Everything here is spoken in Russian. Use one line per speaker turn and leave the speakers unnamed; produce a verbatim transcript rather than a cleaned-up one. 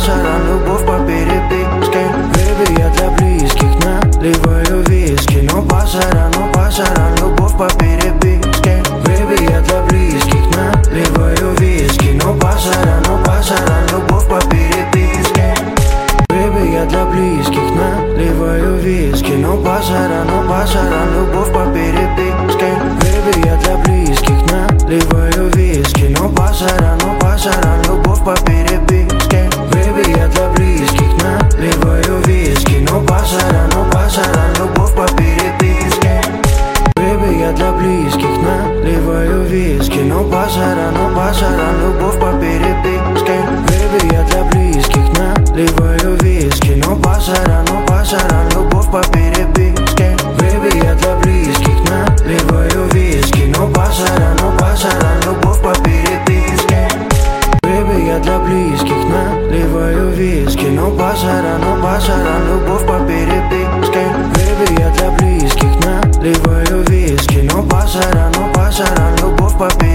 пасаран, любовь по переписке. Бэби, я для близких наливаю виски. Ну пасаран, ну пасаран, любовь по переписке. Бэби, я для близких наливаю виски. Ну пасаран, ну пасаран, любовь по переписке. Бэби, я для близких наливаю виски. Ну пасаран, ну пасаран, любовь по переписке. Бэби, я для близких наливаю виски. Ну пасаран, ну пасаран, любовь по переписке. Бэби, я для близких наливаю виски. Ну пасаран, ну пасаран, любовь по переписке. Бэби, я для близких наливаю виски. Ну пасаран, ну пасаран, любовь по переписке. Бэби, я для близких наливаю виски. Ну пасаран, ну пасаран, любовь по переписке. Бэби, я для близких наливаю виски. Ну пасаран, ну пасаран, любовь по переписке. Бэби, я для близких наливаю виски. Ну пасаран, ну пасаран, любовь по переписке. Бэби, я для близких наливаю виски. Ну пасаран, ну пасаран, любовь по переписке.